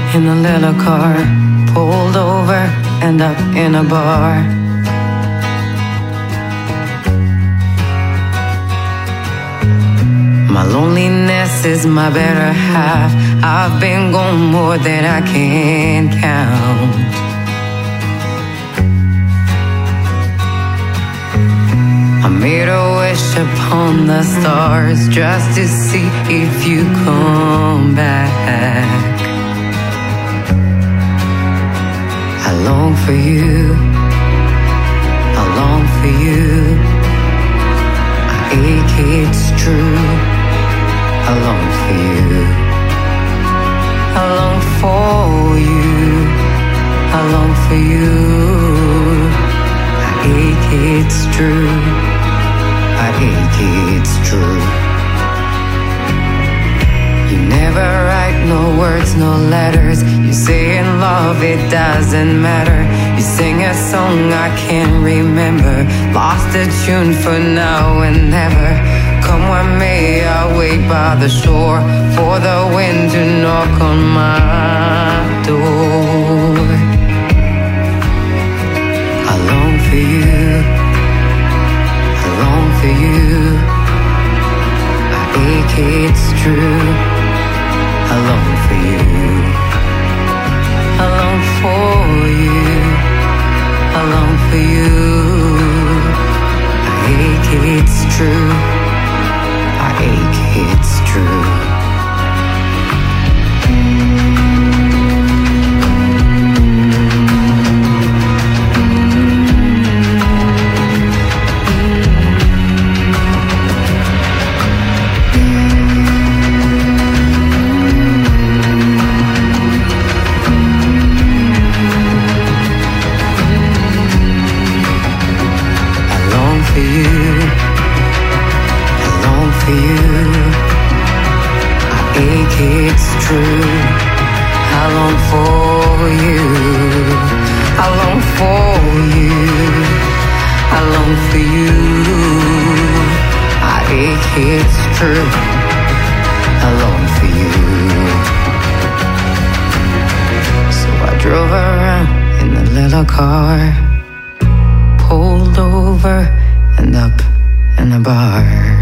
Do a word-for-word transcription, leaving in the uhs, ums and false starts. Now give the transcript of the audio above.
in a little car, pulled over and up in a bar. My loneliness is my better half. I've been gone more than I can count. I made a wish upon the stars just to see if you come back. I long for you, I long for you. I ache, it's true. I long for you, I long for you, I long for you. I ache, it's true. I ache, it's true. You never write no words, no letters. You say in love it doesn't matter. You sing a song I can't remember. Lost a tune for now and never. Come what may, I'll wait by the shore for the wind to knock on my door. I long for you, I long for you. I ache, it's true. I long for you, I long for you, I long for you. I ache, it's true. I ache, it's true. It's true. I long for you, I long for you, I long for you. I ache, it's true. I long for you. So I drove around in a little car, pulled over and up in a bar.